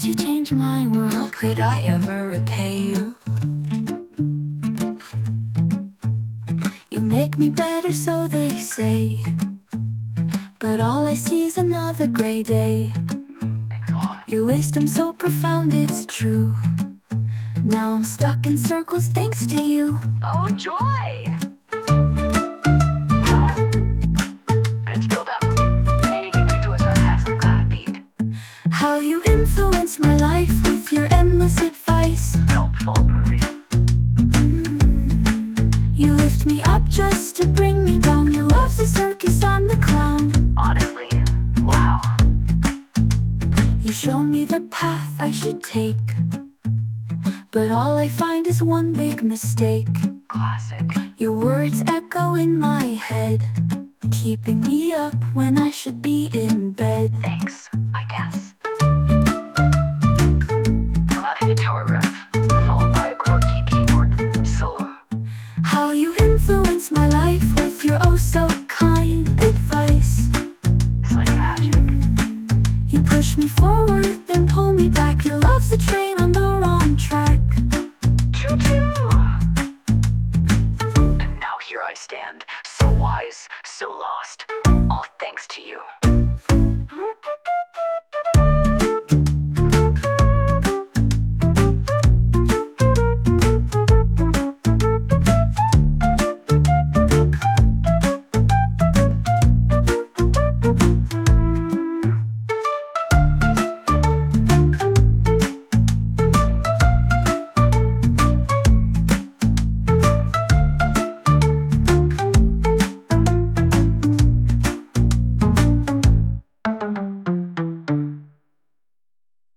times you changed my world. Could I ever repay you? You make me better, so they say, but all I see is another gray day. Your wisdom so profound, it's true. Now I'm stuck in circles thanks to you. Oh, joy! It's built up. Anything to do with us has some kind of beat. How you influence my life with your endless advice. Helpful. You lift me up just to bring me down. Your love's a circus, I'm the clown. Honestly, wow. You show me the path I should take, but all I find is one big mistake. Classic. Your words echo in my head, keeping me up when I should be in bed. Thanks, I guess. Love guitar riff, followed by a quirky keyboard solo. How you influence my life with your oh so kind advice. It's like magic. You push me forward, then pull me back. Your love's a train on the wrong track. Choo-choo! And now here I stand, so wise, so lost.